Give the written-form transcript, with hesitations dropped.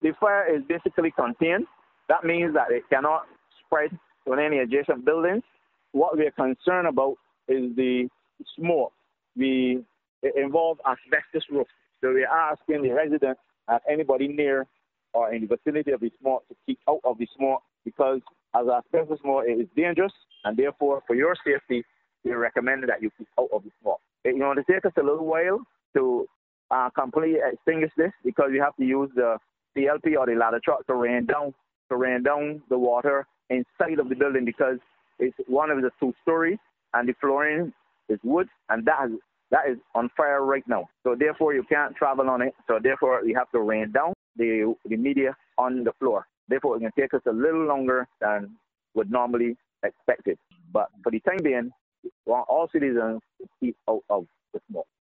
the fire is basically contained. That means that it cannot spread to any adjacent buildings. What we are concerned about is the smoke. It involves asbestos roof. So we are asking the residents and anybody near or in the vicinity of the smoke to keep out of the smoke, because as asbestos smoke, it is dangerous, and therefore for your safety, we recommend that you keep out of the smoke. It's going to take us a little while to completely extinguish this, because we have to use the CLP or the ladder truck to rain down the water inside of the building, because it's one of the 2 stories and the flooring is wood, and that is on fire right now. So therefore you can't travel on it. So therefore we have to rain down the media on the floor. Therefore it can take us a little longer than would normally expected. But for the time being, we want all citizens to keep out of the smoke.